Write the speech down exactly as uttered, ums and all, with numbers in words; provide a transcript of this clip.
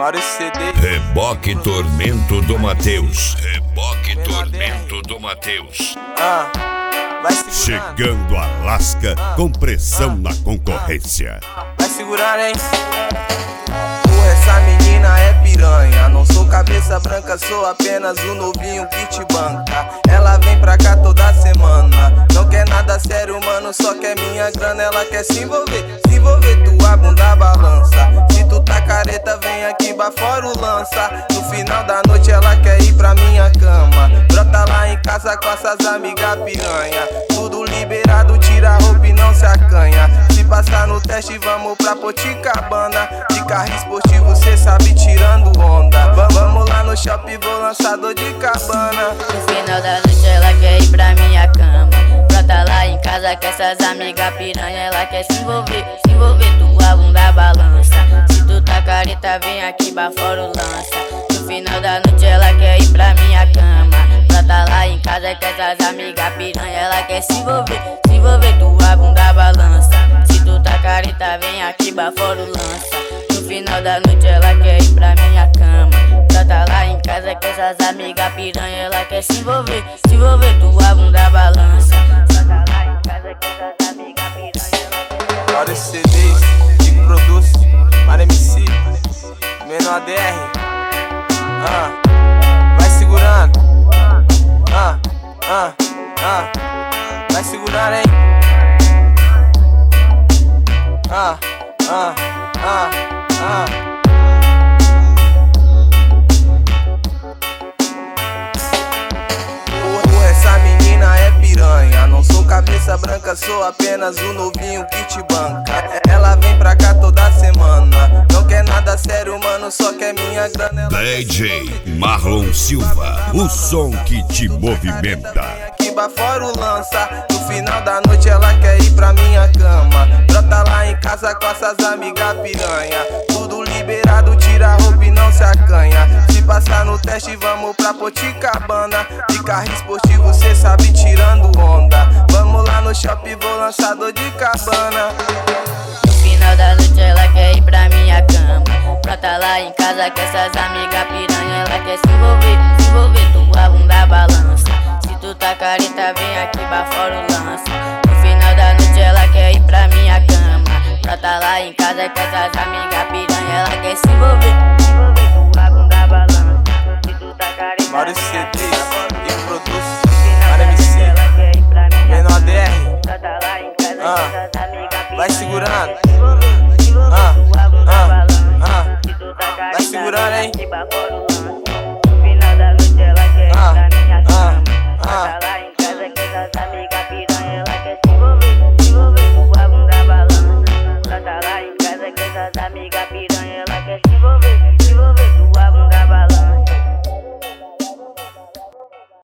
Maurício C D. Reboque Tormento do Matheus. Reboque Tormento do Matheus. Ah, vai chegando a lasca com pressão na concorrência. Vai segurar, hein? Porra, essa menina é piranha. Não sou cabeça branca, sou apenas o novinho que te banca. Ela vem pra cá toda semana. Não quer nada sério, mano, só quer minha grana. Ela quer se envolver, se envolver, tua bunda balança. Se tu tá careta, vem aqui fora o lança. No final da noite ela quer ir pra minha cama. Brota lá em casa com essas amigas piranha. Tudo liberado, tira a roupa e não se acanha. Se passar no teste, vamos pra Poticabana. De carro esportivo, cê sabe, tirando onda. Vamos lá no shopping, vou lançar dor de cabana. No final da noite ela quer ir pra minha cama. Brota lá em casa com essas amigas piranha. Ela quer se envolver, se envolver, tua bunda balança. Se tu tá careta, vem aqui fora o lança. No final da noite ela quer ir pra minha cama. Brota lá em casa com essas amigas piranha. Ela quer se envolver, se envolver, tua bunda balança. Se tu tá careta, vem aqui fora o lança. No final da noite ela quer ir pra minha cama. Brota lá em casa com essas amigas piranha. Ela quer se envolver, se envolver, tua bunda balança. Brota lá em casa com essas amigas piranha. Maurício C D, que produz, Mara M C, Menor D R. Ah, vai segurando. Ah, ah, ah, vai segurando, hein? Ah, ah, ah, ah. Porra, essa menina é piranha. Não sou cabeça branca, sou apenas o novinho que te banca. Ela vem pra cá toda semana. Não quer nada sério, mano, só quer minha grana. D J Marlon Silva, o som que te movimenta. Fora o lança. No final da noite ela quer ir pra minha cama. Brota lá em casa com essas amigas piranha. Tudo liberado, tira a roupa e não se acanha. Se passar no teste, vamos pra Poticabana. De carro esportivo, cê sabe, tirando onda. Vamos lá no shopping, vou lançar dor de cabana. No final da noite ela quer ir pra minha cama. Brota lá em casa com essas amigas piranha. Ela quer se envolver, se envolver, tua bunda balança. Tu tá careta, vem aqui fora o lança. No final da noite ela quer ir pra minha cama. Brota lá em casa com essas amigas piranha. Ela quer se envolver, se envolver, tua bunda balança. Se tu tá careta, Maurício C D, que produz, Mara M C, Menor D R. Ah, vai segurando. Ah, ah, ah, vai segurando, hein?